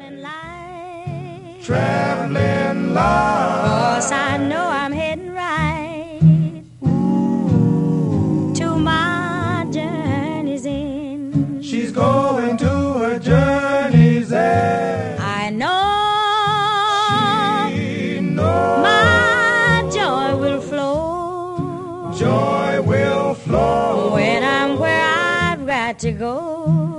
traveling light. 'Cause I know I'm heading right to my journey's end. She's going to her journey's end. I know She knows my joy will flow. joy will flow When I'm where I've got to go.